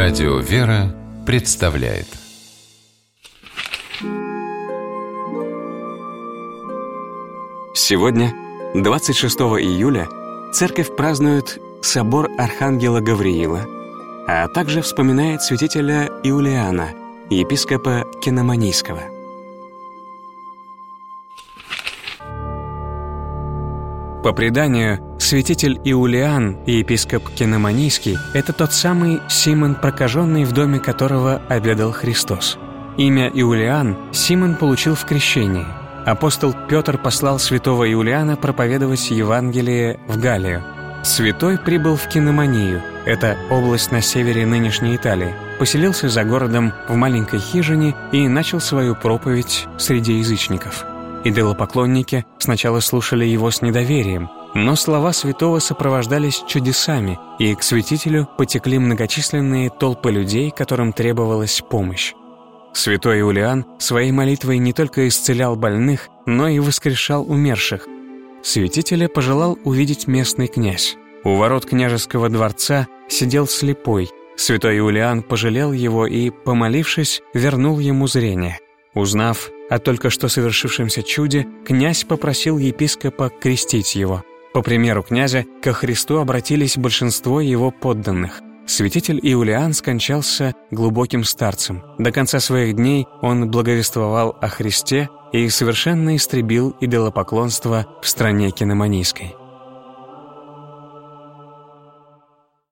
Радио «Вера» представляет. Сегодня, 26 июля, Церковь празднует собор Архангела Гавриила, а также вспоминает святителя Иулиана, епископа Кинаманийского. По преданию, святитель Иулиан и епископ Кинаманийский — это тот самый Симон Прокаженный, в доме которого обедал Христос. Имя Иулиан Симон получил в крещении. Апостол Петр послал святого Иулиана проповедовать Евангелие в Галлию. Святой прибыл в Кинаманию, это область на севере нынешней Италии, поселился за городом в маленькой хижине и начал свою проповедь среди язычников. Идолопоклонники сначала слушали его с недоверием, но слова святого сопровождались чудесами, и к святителю потекли многочисленные толпы людей, которым требовалась помощь. Святой Иулиан своей молитвой не только исцелял больных, но и воскрешал умерших. Святителя пожелал увидеть местный князь. У ворот княжеского дворца сидел слепой. Святой Иулиан пожалел его и, помолившись, вернул ему зрение. Узнав о только что совершившемся чуде, князь попросил епископа крестить его. По примеру князя, ко Христу обратились большинство его подданных. Святитель Иулиан скончался глубоким старцем. До конца своих дней он благовествовал о Христе и совершенно истребил идолопоклонство в стране Кинаманийской.